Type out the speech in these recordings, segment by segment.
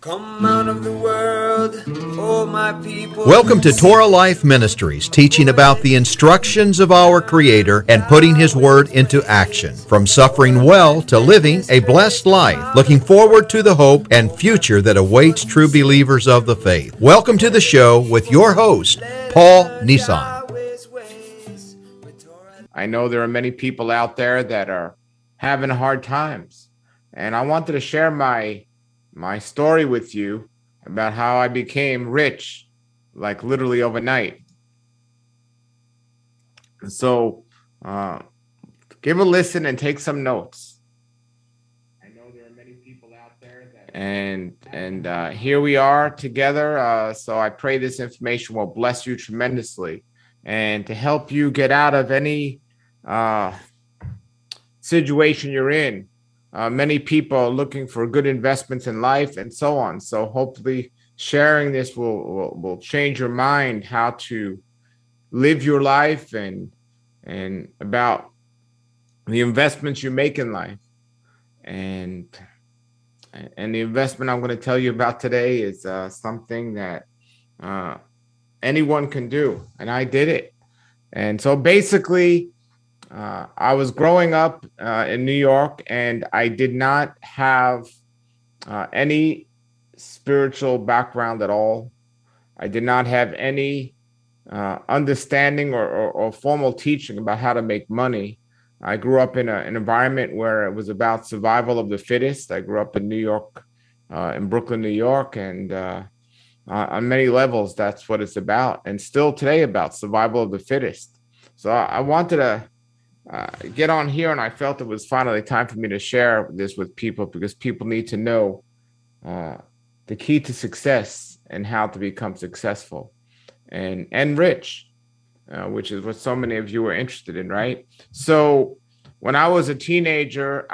Come out of the world, oh my people. Welcome to Torah Life Ministries, teaching about the instructions of our Creator and putting His Word into action. From suffering well to living a blessed life, looking forward to the hope and future that awaits true believers of the faith. Welcome to the show with your host, Paul Nissan. I know there are many people out there that are having hard times, and I wanted to share my story with you about how I became rich, like literally overnight. So, give a listen and take some notes. I know there are many people out there that and here we are together. So I pray this information will bless you tremendously, and to help you get out of any situation you're in. Many people are looking for good investments in life and so on. So hopefully sharing this will change your mind how to live your life and about the investments you make in life. And the investment I'm going to tell you about today is something that anyone can do, and I did it. And so basically, I was growing up in New York, and I did not have any spiritual background at all. I did not have any understanding or formal teaching about how to make money. I grew up in an environment where it was about survival of the fittest. I grew up in New York, in Brooklyn, New York, and on many levels, that's what it's about, and still today about survival of the fittest. So I wanted to get on here, and I felt it was finally time for me to share this with people, because people need to know the key to success and how to become successful and rich, which is what so many of you are interested in, right? So when I was a teenager,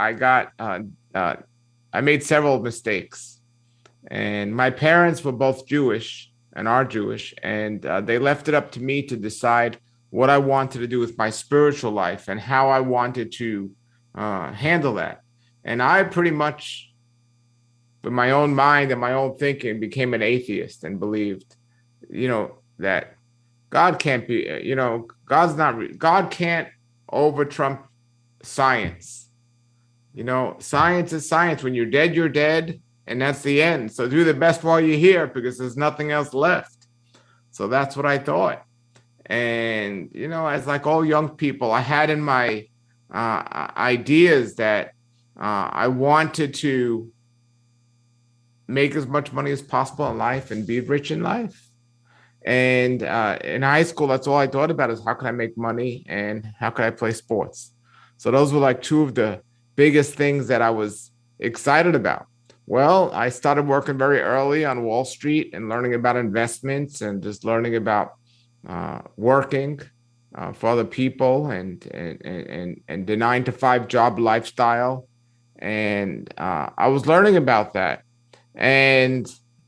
I made several mistakes, and my parents were both Jewish and are Jewish, and they left it up to me to decide what I wanted to do with my spiritual life and how I wanted to handle that. And I pretty much, with my own mind and my own thinking, became an atheist and believed, that God can't be, God can't over trump science. Science is science. When you're dead, you're dead, and that's the end. So do the best while you're here, because there's nothing else left. So that's what I thought. And, as like all young people, I had in my ideas that I wanted to make as much money as possible in life and be rich in life. And in high school, that's all I thought about, is how can I make money and how can I play sports? So those were like two of the biggest things that I was excited about. Well, I started working very early on Wall Street and learning about investments and just learning about working for other people and the 9-to-5 job lifestyle. And I was learning about that. And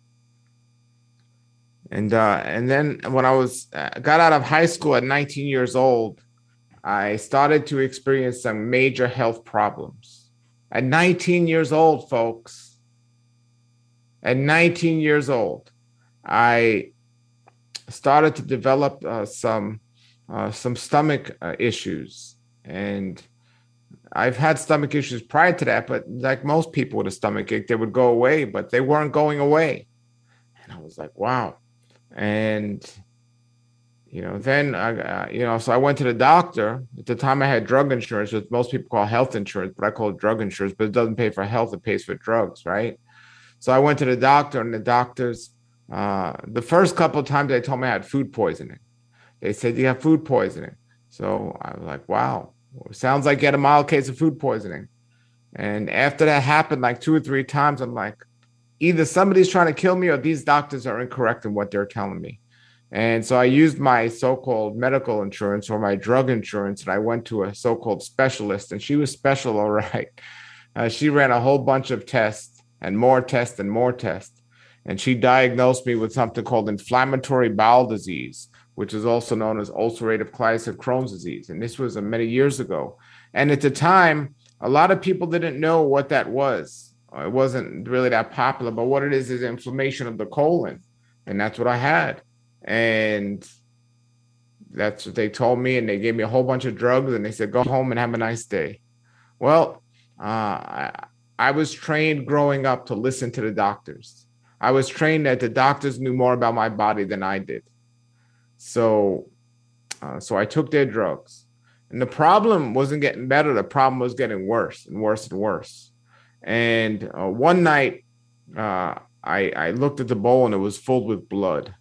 then when I got out of high school at 19 years old, I started to experience some major health problems. At 19 years old, folks, at 19 years old, I started to develop some stomach issues. And I've had stomach issues prior to that, but like most people with a stomach ache, they would go away, but they weren't going away. And I was like, wow. And, then, so I went to the doctor. At the time I had drug insurance, which most people call health insurance, but I call it drug insurance, but it doesn't pay for health, it pays for drugs, right? So I went to the doctor, and the doctors, the first couple of times they told me I had food poisoning. They said, you have food poisoning. So I was like, wow, sounds like you had a mild case of food poisoning. And after that happened like 2 or 3 times, I'm like, either somebody's trying to kill me or these doctors are incorrect in what they're telling me. And so I used my so-called medical insurance or my drug insurance, and I went to a so-called specialist, and she was special, all right. She ran a whole bunch of tests and more tests and more tests. And she diagnosed me with something called inflammatory bowel disease, which is also known as ulcerative colitis and Crohn's disease. And this was many years ago. And at the time, a lot of people didn't know what that was. It wasn't really that popular, but what it is inflammation of the colon. And that's what I had. And that's what they told me. And they gave me a whole bunch of drugs and they said, go home and have a nice day. Well, I was trained growing up to listen to the doctors. I was trained that the doctors knew more about my body than I did. So I took their drugs. And the problem wasn't getting better. The problem was getting worse and worse and worse. And one night, I looked at the bowl and it was filled with blood.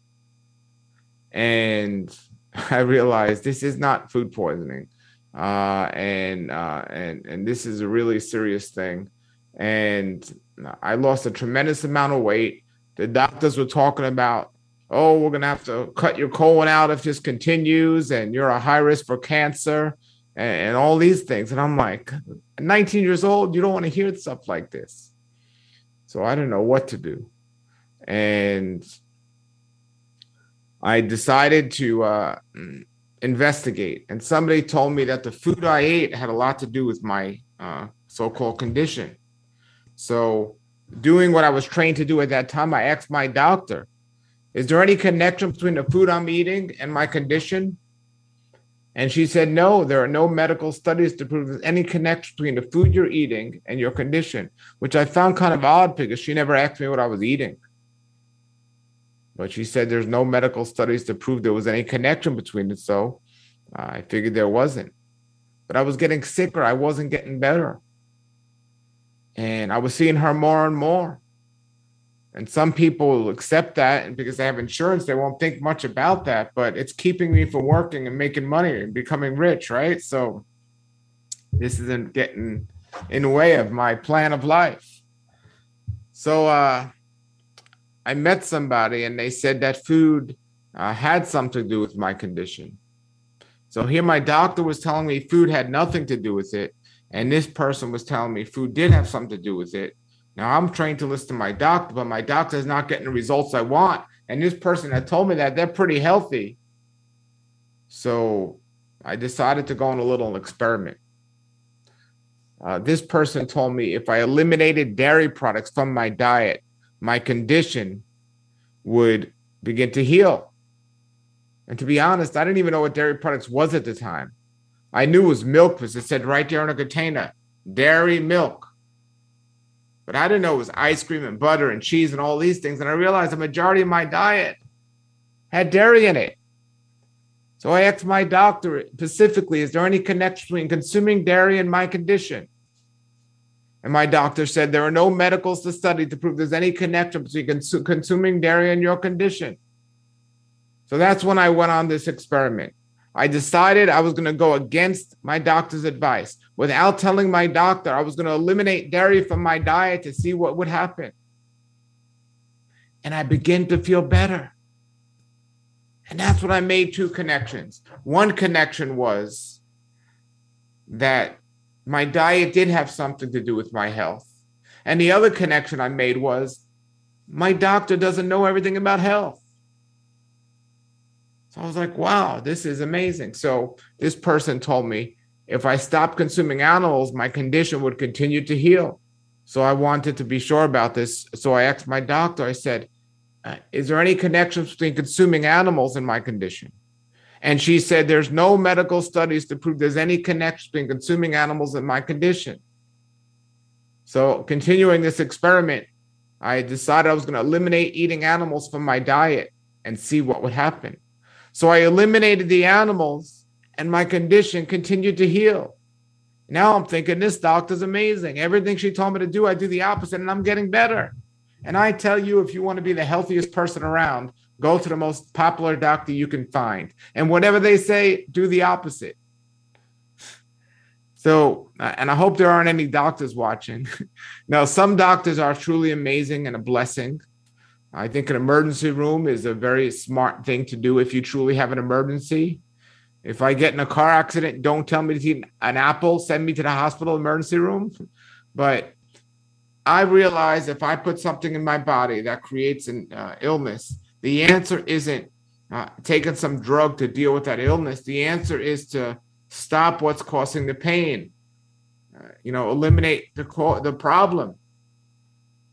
And I realized this is not food poisoning. And this is a really serious thing. And I lost a tremendous amount of weight. The doctors were talking about, oh, we're going to have to cut your colon out if this continues, and you're a high risk for cancer, and all these things. And I'm like, 19 years old, you don't want to hear stuff like this. So I don't know what to do. And I decided to investigate. And somebody told me that the food I ate had a lot to do with my so-called condition. So doing what I was trained to do at that time, I asked my doctor, is there any connection between the food I'm eating and my condition? And she said, no, there are no medical studies to prove there's any connection between the food you're eating and your condition, which I found kind of odd because she never asked me what I was eating. But she said there's no medical studies to prove there was any connection between it. So I figured there wasn't. But I was getting sicker. I wasn't getting better. And I was seeing her more and more. And some people will accept that, and because they have insurance, they won't think much about that, but it's keeping me from working and making money and becoming rich, right? So this isn't getting in the way of my plan of life. So I met somebody and they said that food had something to do with my condition. So here my doctor was telling me food had nothing to do with it. And this person was telling me food did have something to do with it. Now I'm trained to listen to my doctor, but my doctor is not getting the results I want. And this person that told me that they're pretty healthy. So I decided to go on a little experiment. This person told me if I eliminated dairy products from my diet, my condition would begin to heal. And to be honest, I didn't even know what dairy products was at the time. I knew it was milk because it said right there on a container, dairy milk. But I didn't know it was ice cream and butter and cheese and all these things. And I realized the majority of my diet had dairy in it. So I asked my doctor specifically, is there any connection between consuming dairy and my condition? And my doctor said there are no medical studies to prove there's any connection between consuming dairy and your condition. So that's when I went on this experiment. I decided I was going to go against my doctor's advice. Without telling my doctor, I was going to eliminate dairy from my diet to see what would happen. And I began to feel better. And that's when I made two connections. One connection was that my diet did have something to do with my health. And the other connection I made was my doctor doesn't know everything about health. So I was like, wow, this is amazing. So this person told me if I stopped consuming animals, my condition would continue to heal. So I wanted to be sure about this. So I asked my doctor, I said, is there any connections between consuming animals and my condition? And she said, there's no medical studies to prove there's any connection between consuming animals and my condition. So continuing this experiment, I decided I was going to eliminate eating animals from my diet and see what would happen. So I eliminated the animals and my condition continued to heal. Now I'm thinking this doctor's amazing. Everything she told me to do, I do the opposite and I'm getting better. And I tell you, if you want to be the healthiest person around, go to the most popular doctor you can find. And whatever they say, do the opposite. So, and I hope there aren't any doctors watching. Now, some doctors are truly amazing and a blessing. I think an emergency room is a very smart thing to do if you truly have an emergency. If I get in a car accident, don't tell me to eat an apple, send me to the hospital emergency room. But I realize if I put something in my body that creates an illness, the answer isn't taking some drug to deal with that illness. The answer is to stop what's causing the pain, eliminate the problem.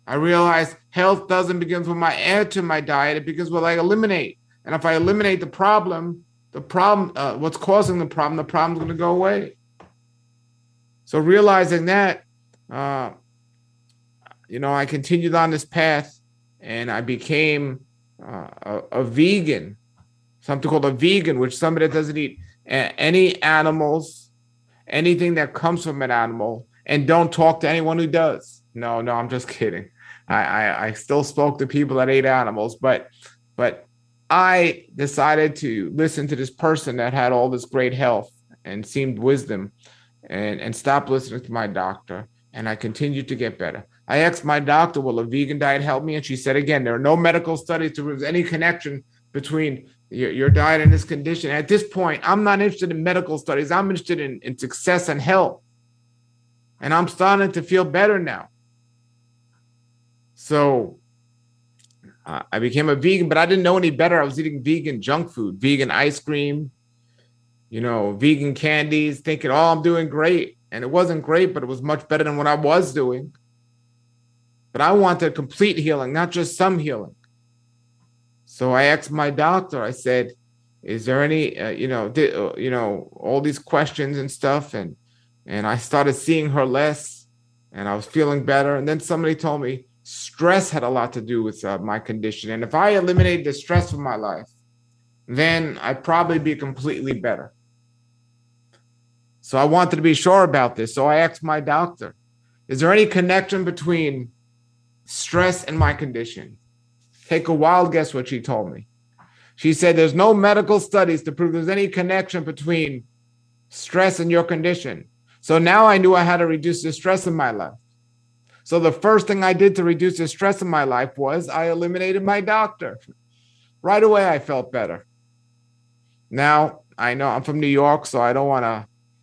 I realized health doesn't begin with my add to my diet. It begins with I eliminate. And if I eliminate the problem, what's causing the problem's going to go away. So realizing that, I continued on this path, and I became a vegan, something called a vegan, which somebody that doesn't eat any animals, anything that comes from an animal, and don't talk to anyone who does. No, I'm just kidding. I still spoke to people that ate animals, but I decided to listen to this person that had all this great health and seemed wisdom, and stop listening to my doctor. And I continued to get better. I asked my doctor, will a vegan diet help me? And she said, again, there are no medical studies to prove any connection between your diet and this condition. At this point, I'm not interested in medical studies. I'm interested in success and health. And I'm starting to feel better now. So I became a vegan, but I didn't know any better. I was eating vegan junk food, vegan ice cream, vegan candies, thinking, oh, I'm doing great. And it wasn't great, but it was much better than what I was doing. But I wanted complete healing, not just some healing. So I asked my doctor, I said, is there any, all these questions and stuff. And I started seeing her less, and I was feeling better. And then somebody told me stress had a lot to do with my condition. And if I eliminated the stress from my life, then I'd probably be completely better. So I wanted to be sure about this. So I asked my doctor, is there any connection between stress and my condition? Take a wild guess what she told me. She said, there's no medical studies to prove there's any connection between stress and your condition. So now I knew I had to reduce the stress in my life. So the first thing I did to reduce the stress in my life was I eliminated my doctor. Right away, I felt better. Now, I know I'm from New York, so I don't want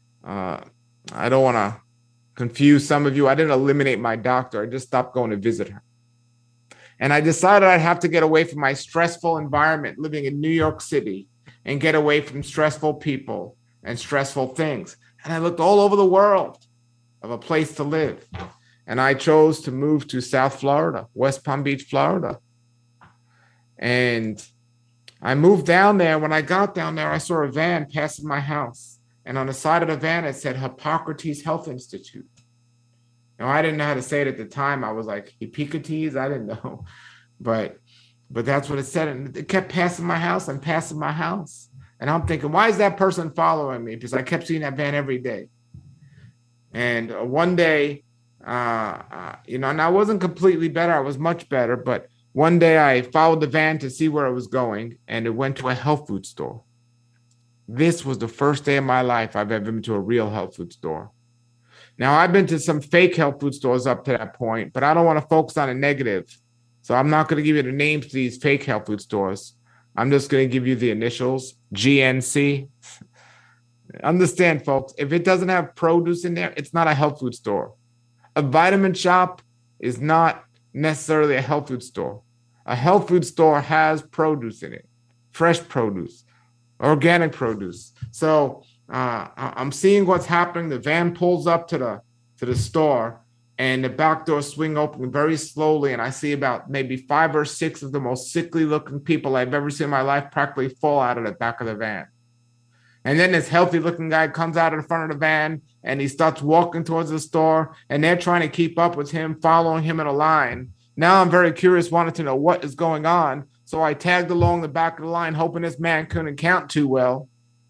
to confuse some of you. I didn't eliminate my doctor. I just stopped going to visit her. And I decided I'd have to get away from my stressful environment living in New York City and get away from stressful people and stressful things. And I looked all over the world of a place to live. And I chose to move to South Florida, West Palm Beach, Florida. And I moved down there. When I got down there, I saw a van passing my house. And on the side of the van, it said Hippocrates Health Institute. Now, I didn't know how to say it at the time. I was like, Hippocrates? I didn't know. But that's what it said. And it kept passing my house and passing my house. And I'm thinking, why is that person following me? Because I kept seeing that van every day. And one day, and I wasn't completely better. I was much better. But one day I followed the van to see where it was going, and it went to a health food store. This was the first day of my life I've ever been to a real health food store. Now, I've been to some fake health food stores up to that point, but I don't want to focus on a negative. So I'm not going to give you the names to these fake health food stores. I'm just going to give you the initials, GNC. Understand, folks, if it doesn't have produce in there, it's not a health food store. A vitamin shop is not necessarily a health food store. A health food store has produce in it, fresh produce, organic produce. So I'm seeing what's happening. The van pulls up to the store, and the back door swing open very slowly. And I see about maybe 5 or 6 of the most sickly looking people I've ever seen in my life practically fall out of the back of the van. And then this healthy looking guy comes out of the front of the van, and he starts walking towards the store, and they're trying to keep up with him, following him in a line. Now I'm very curious, wanted to know what is going on. So I tagged along the back of the line, hoping this man couldn't count too well.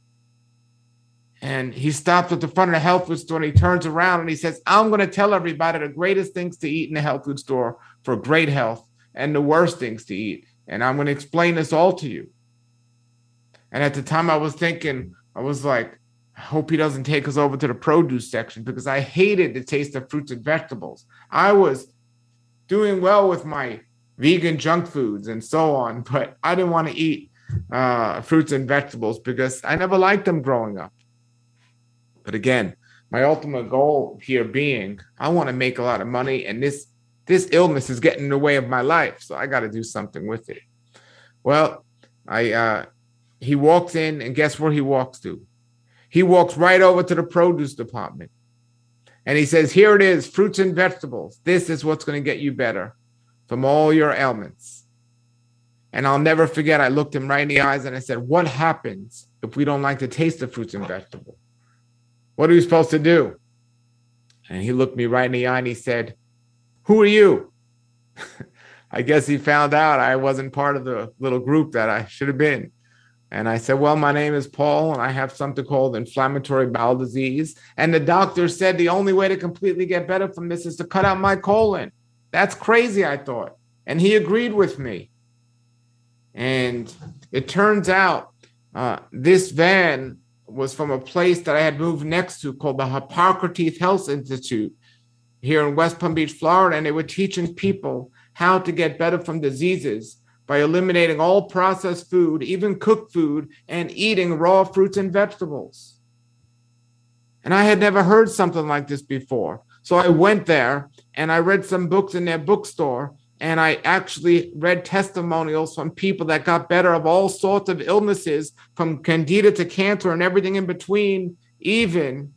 And he stops at the front of the health food store, and he turns around and he says, I'm going to tell everybody the greatest things to eat in the health food store for great health and the worst things to eat. And I'm going to explain this all to you. And at the time I was thinking, I was like, I hope he doesn't take us over to the produce section, because I hated the taste of fruits and vegetables. I was doing well with my vegan junk foods and so on, but I didn't want to eat fruits and vegetables because I never liked them growing up. But again, my ultimate goal here being, I want to make a lot of money, and this illness is getting in the way of my life, so I got to do something with it. Well, he walks in, and guess where he walks to? He walks right over to the produce department, and he says, here it is, fruits and vegetables. This is what's going to get you better. from all your ailments. And I'll never forget, I looked him right in the eyes and I said, what happens if we don't like the taste of fruits and vegetables? What are we supposed to do? And he looked me right in the eye and he said, who are you? I guess he found out I wasn't part of the little group that I should have been. And I said, well, my name is Paul, and I have something called inflammatory bowel disease. And the doctor said the only way to completely get better from this is to cut out my colon. That's crazy, I thought. And he agreed with me. And it turns out this van was from a place that I had moved next to called the Hippocrates Health Institute here in West Palm Beach, Florida. And they were teaching people how to get better from diseases by eliminating all processed food, even cooked food, and eating raw fruits and vegetables. And I had never heard something like this before. So I went there and I read some books in their bookstore, and I actually read testimonials from people that got better of all sorts of illnesses, from candida to cancer and everything in between, even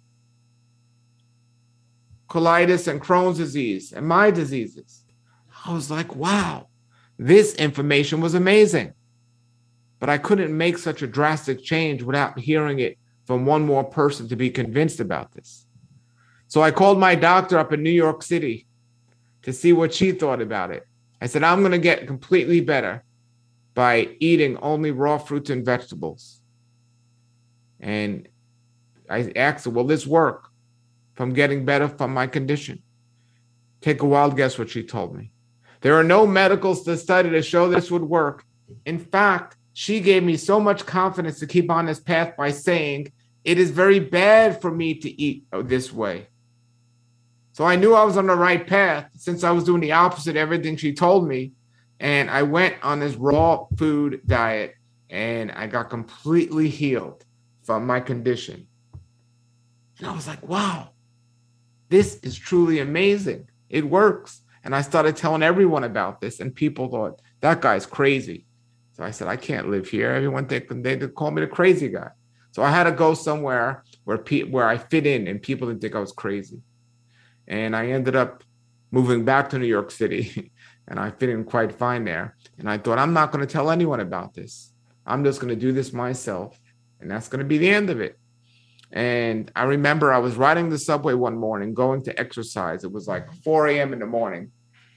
colitis and Crohn's disease and my diseases. I was like, wow. This information was amazing, but I couldn't make such a drastic change without hearing it from one more person to be convinced about this. So I called my doctor up in New York City to see what she thought about it. I said, I'm going to get completely better by eating only raw fruits and vegetables. And I asked her, will this work from getting better from my condition? Take a wild guess what she told me. There are no medical studies to show this would work. In fact, she gave me so much confidence to keep on this path by saying, it is very bad for me to eat this way. So I knew I was on the right path since I was doing the opposite of everything she told me. And I went on this raw food diet and I got completely healed from my condition. And I was like, wow, this is truly amazing. It works. And I started telling everyone about this, and people thought, that guy's crazy. So I said, I can't live here. Everyone they call me the crazy guy. So I had to go somewhere where I fit in and people didn't think I was crazy. And I ended up moving back to New York City, and I fit in quite fine there. And I thought, I'm not going to tell anyone about this. I'm just going to do this myself, and that's going to be the end of it. And I remember I was riding the subway one morning going to exercise. It was like 4 a.m. in the morning.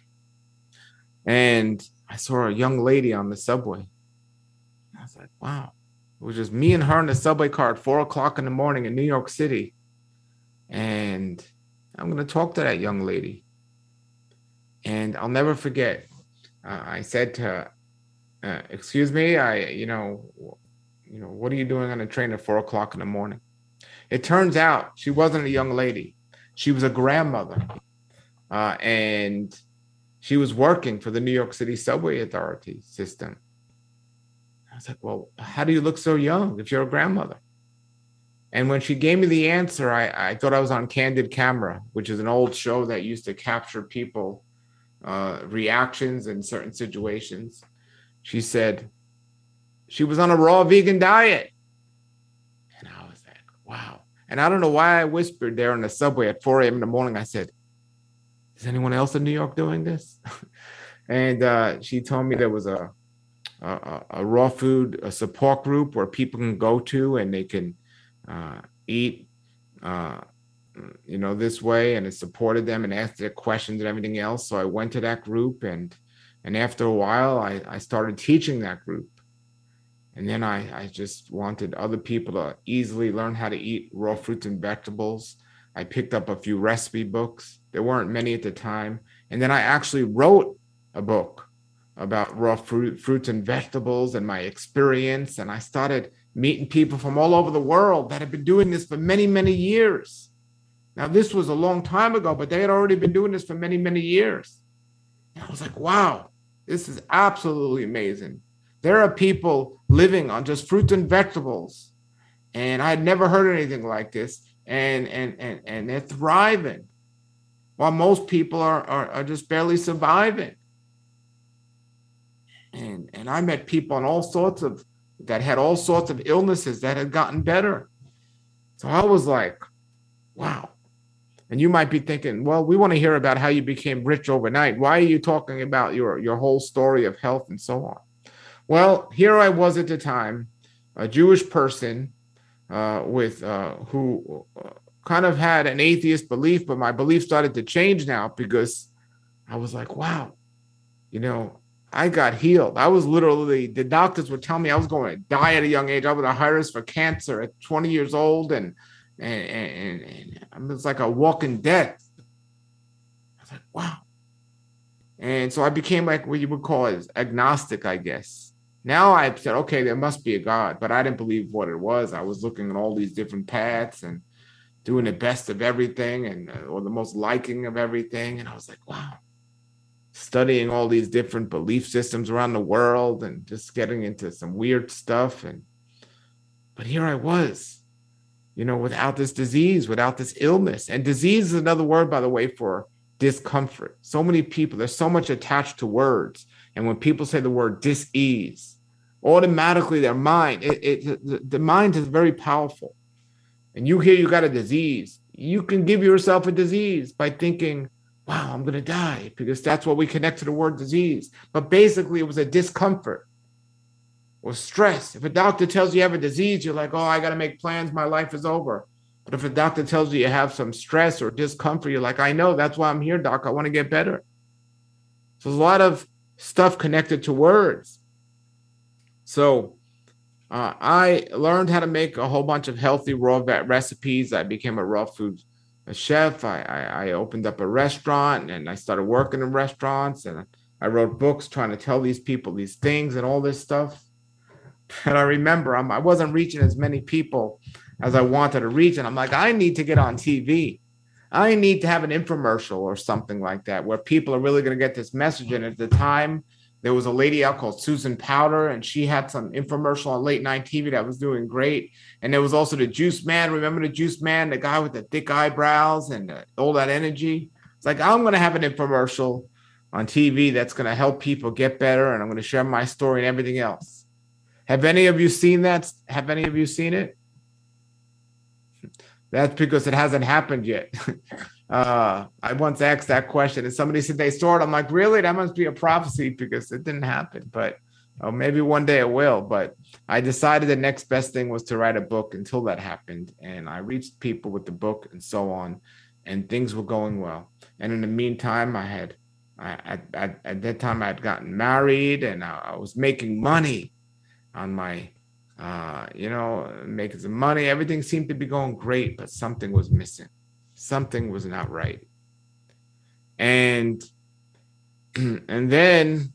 And I saw a young lady on the subway. I was like, wow. It was just me and her in the subway car at 4 o'clock in the morning in New York City. And I'm going to talk to that young lady. And I'll never forget. I said to her, excuse me, what are you doing on a train at 4 o'clock in the morning? It turns out she wasn't a young lady. She was a grandmother. And she was working for the New York City Subway Authority system. I was like, well, how do you look so young if you're a grandmother? And when she gave me the answer, I thought I was on Candid Camera, which is an old show that used to capture people, reactions in certain situations. She said she was on a raw vegan diet. And I was like, wow. And I don't know why I whispered there in the subway at 4 a.m. in the morning. I said, is anyone else in New York doing this? And she told me there was a raw food support group where people can go to and they can eat, this way, and it supported them and asked their questions and everything else. So I went to that group, and after a while, I started teaching that group. And then I just wanted other people to easily learn how to eat raw fruits and vegetables. I picked up a few recipe books. There weren't many at the time. And then I actually wrote a book about raw fruits and vegetables and my experience. And I started meeting people from all over the world that had been doing this for many, many years. Now, this was a long time ago, but they had already been doing this for many, many years. And I was like, wow, this is absolutely amazing. There are people living on just fruits and vegetables. And I had never heard anything like this. And they're thriving, while most people are just barely surviving. And I met people on that had all sorts of illnesses that had gotten better. So I was like, wow. And you might be thinking, well, we want to hear about how you became rich overnight. Why are you talking about your whole story of health and so on? Well, here I was at the time, a Jewish person who kind of had an atheist belief, but my belief started to change now because I was like, wow, you know, I got healed. I was literally, the doctors were telling me I was going to die at a young age. I was a high risk for cancer at 20 years old, and I was like a walking death. I was like, wow. And so I became like what you would call as agnostic, I guess. Now I said, okay, there must be a God, but I didn't believe what it was. I was looking at all these different paths and doing the best of everything and or the most liking of everything. And I was like, wow, studying all these different belief systems around the world and just getting into some weird stuff. But here I was, you know, without this disease, without this illness. And disease is another word, by the way, for discomfort. So many people, there's so much attached to words. And when people say the word dis-ease, automatically their mind, the mind is very powerful. And you hear you got a disease, you can give yourself a disease by thinking, wow, I'm going to die, because that's what we connect to the word disease. But basically, it was a discomfort or stress. If a doctor tells you have a disease, you're like, oh, I got to make plans. My life is over. But if a doctor tells you you have some stress or discomfort, you're like, I know, that's why I'm here, doc. I want to get better. So there's a lot of stuff connected to words. So I learned how to make a whole bunch of healthy raw recipes. I became a raw food chef. I opened up a restaurant and I started working in restaurants, and I wrote books trying to tell these people these things and all this stuff. And I remember I wasn't reaching as many people as I wanted to reach. And I'm like, I need to get on TV. I need to have an infomercial or something like that where people are really going to get this message. And at the time, there was a lady out called Susan Powder, and she had some infomercial on late night TV that was doing great. And there was also the Juice Man. Remember the Juice Man, the guy with the thick eyebrows and all that energy? It's like, I'm going to have an infomercial on TV that's going to help people get better, and I'm going to share my story and everything else. Have any of you seen that? Have any of you seen it? That's because it hasn't happened yet. I once asked that question and somebody said they saw it. I'm like, really? That must be a prophecy because it didn't happen. But maybe one day it will. But I decided the next best thing was to write a book until that happened. And I reached people with the book and so on. And things were going well. And in the meantime, at that time I had gotten married, and I was making money on my making some money. Everything seemed to be going great, but something was missing. Something was not right. And then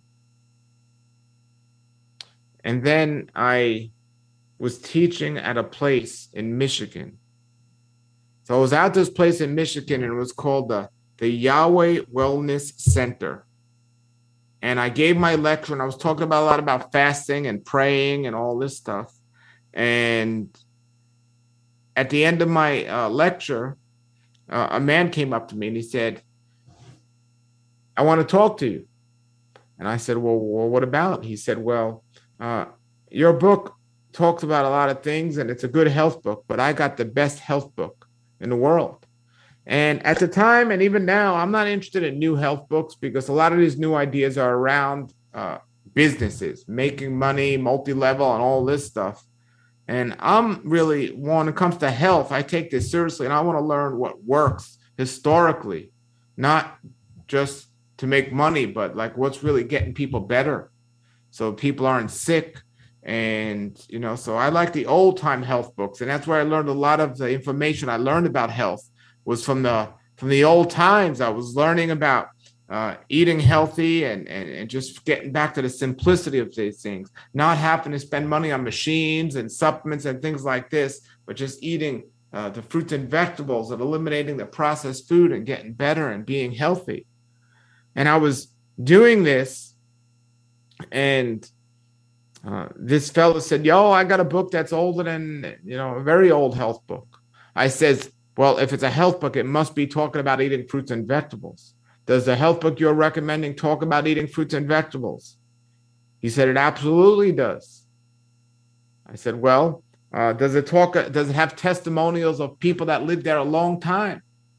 I was teaching at a place in Michigan. So I was at this place in Michigan, and it was called the Yahweh Wellness Center. And I gave my lecture, and I was talking about a lot about fasting and praying and all this stuff. And at the end of my lecture, a man came up to me and he said, I want to talk to you. And I said, well, what about? He said, well, your book talks about a lot of things, and it's a good health book, but I got the best health book in the world. And at the time, and even now, I'm not interested in new health books because a lot of these new ideas are around businesses, making money, multi-level, and all this stuff. And I'm really, when it comes to health, I take this seriously, and I want to learn what works historically, not just to make money, but like what's really getting people better so people aren't sick. And, so I like the old time health books. And that's where I learned a lot of the information I learned about health was from the old times. I was learning about eating healthy and just getting back to the simplicity of these things, not having to spend money on machines and supplements and things like this, but just eating the fruits and vegetables and eliminating the processed food and getting better and being healthy. And I was doing this, and this fellow said, yo, I got a book that's older than, a very old health book. I says, well, if it's a health book, it must be talking about eating fruits and vegetables. Does the health book you're recommending talk about eating fruits and vegetables? He said, it absolutely does. I said, well, does it have testimonials of people that lived there a long time?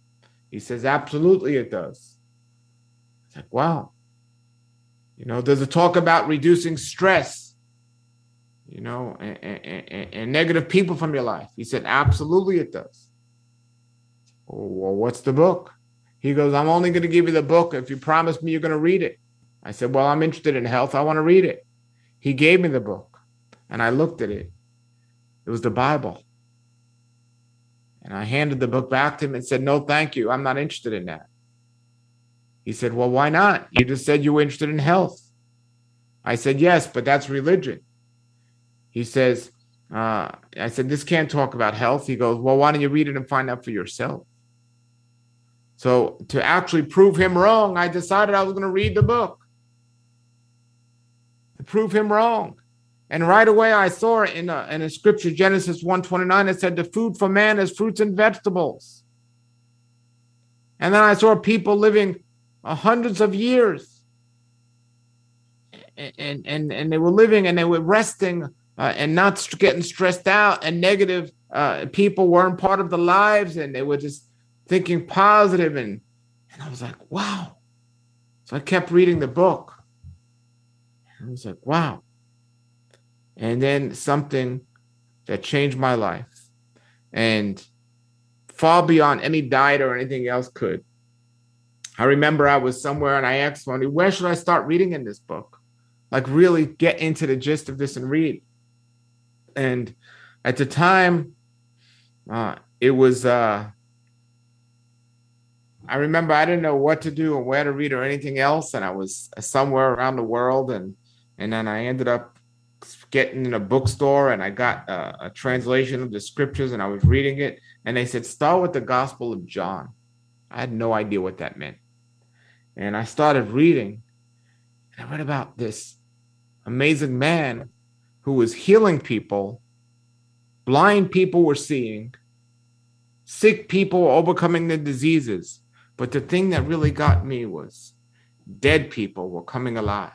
He says, absolutely it does. It's like, wow. Does it talk about reducing stress, and negative people from your life? He said, absolutely it does. Well, what's the book? He goes, I'm only going to give you the book if you promise me you're going to read it. I said, well, I'm interested in health. I want to read it. He gave me the book, and I looked at it. It was the Bible. And I handed the book back to him and said, no, thank you. I'm not interested in that. He said, well, why not? You just said you were interested in health. I said, yes, but that's religion. He says, I said, this can't talk about health. He goes, well, why don't you read it and find out for yourself? So to actually prove him wrong, I decided I was going to read the book to prove him wrong. And right away, I saw it in a scripture, Genesis 1:29, it said, the food for man is fruits and vegetables. And then I saw people living hundreds of years. And they were living and they were resting and not getting stressed out. And negative people weren't part of the lives. And they were just thinking positive. And I was like, wow. So I kept reading the book. I was like, wow. And then something that changed my life and far beyond any diet or anything else could. I remember I was somewhere and I asked somebody, where should I start reading in this book? Like really get into the gist of this and read. And at the time, it was, I remember I didn't know what to do and where to read or anything else. And I was somewhere around the world. And then I ended up getting in a bookstore and I got a translation of the scriptures and I was reading it. And they said, start with the Gospel of John. I had no idea what that meant. And I started reading. And I read about this amazing man who was healing people. Blind people were seeing. Sick people were overcoming their diseases. But the thing that really got me was dead people were coming alive.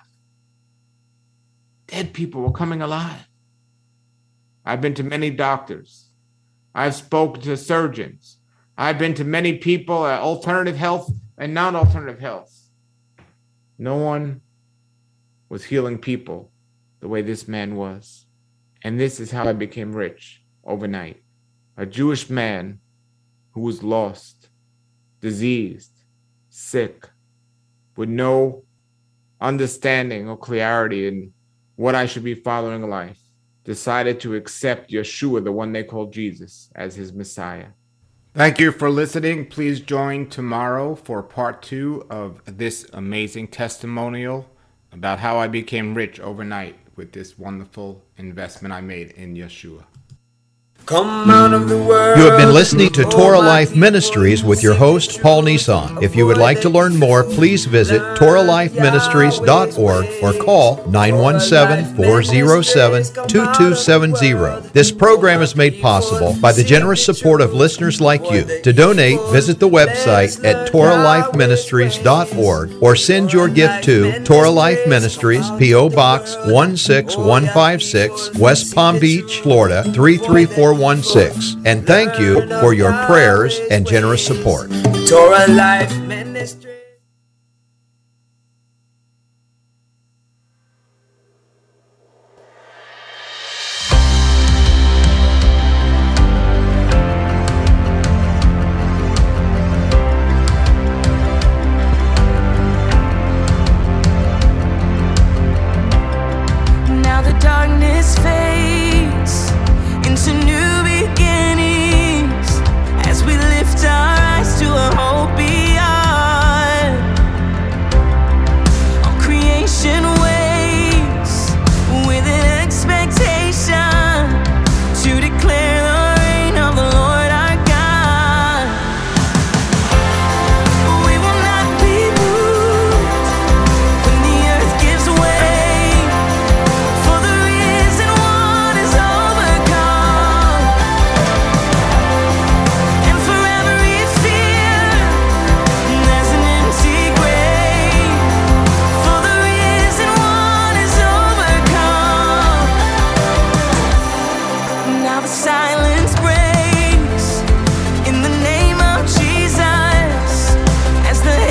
Dead people were coming alive. I've been to many doctors. I've spoken to surgeons. I've been to many people at alternative health and non-alternative health. No one was healing people the way this man was. And this is how I became rich overnight. A Jewish man who was lost, diseased, sick, with no understanding or clarity in what I should be following in life, decided to accept Yeshua, the one they call Jesus, as his Messiah. Thank you for listening. Please join tomorrow for part 2 of this amazing testimonial about how I became rich overnight with this wonderful investment I made in Yeshua. Come out of the world. You have been listening to Torah Life Ministries with your host, Paul Nissan. If you would like to learn more, please visit TorahLifeMinistries.org or call 917-407-2270. This program is made possible by the generous support of listeners like you. To donate, visit the website at TorahLifeMinistries.org or send your gift to Torah Life Ministries, P.O. Box 16156, West Palm Beach, Florida 33416. And thank you for your prayers and generous support. Torah Life Ministry.